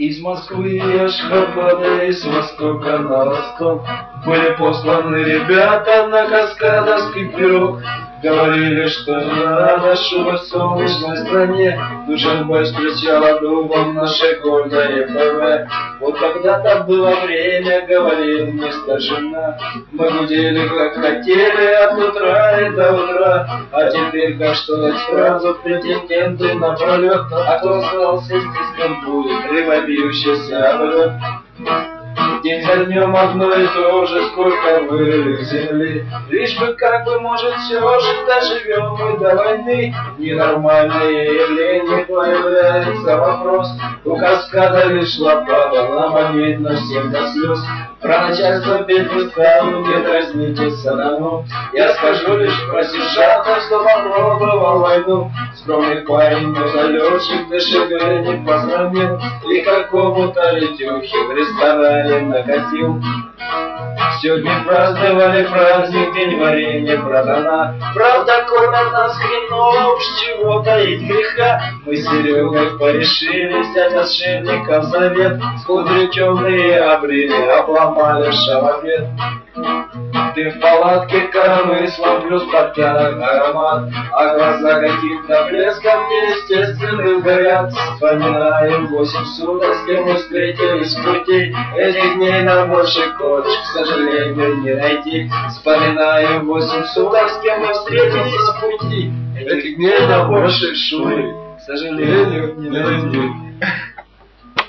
Из Москвы и Ашхабада, из востока на восток были посланы ребята на каскадовский пирог. Говорили, что на нашей солнечной стране Душанбе встречала дубом наше гордое ПВ. Вот когда-то было время, говорил мне старшина, мы гудели как хотели от утра и до утра. А теперь как что дать сразу претенденты на пролет. А кто остался здесь, там будет рыбобьющийся облет. День за днем одно и то же, сколько вырыли земли. Лишь бы как бы, может, все же доживем мы до войны. Ненормальное явление появляется вопрос. У каскада лишь лопата, нам обидно всем до слез. Про начальство петь не стану, не дразните сатану. Я скажу лишь про сержанта, что попробовал войну. Скромный парень, но залетчик ДШГ не посрамил. И какому-то летюхе в ресторане накатил. Сегодня праздновали праздник, день варенья, братана. Правда, кормят нас хреново, уж чего таить греха. Мы с Серегой порешили взять отшельников завет. Скудрю темные обрили, обломали шалопет. Ты в палатке коромыслом, плюс портянок аромат, а глаза каким-то блеском неестественным горят. Вспоминаем 8 суток, с кем мы встретились в пути. Этих дней нам больше коч, к сожалению, не найти. Вспоминаем 8 суток, с кем мы встретились в пути. Этих дней нам больше шури, к сожалению, не найти.